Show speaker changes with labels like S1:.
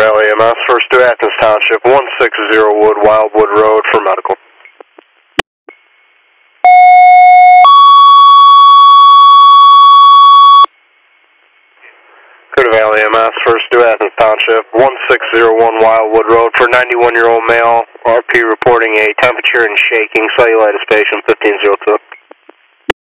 S1: Valley EMS, first to Athens Township, 160 Wood, Wildwood Road for medical. Clear to Valley EMS, first to Athens Township, 1601 Wildwood Road for 91-year-old male, RP reporting a temperature and shaking, cellulitis patient, 1502.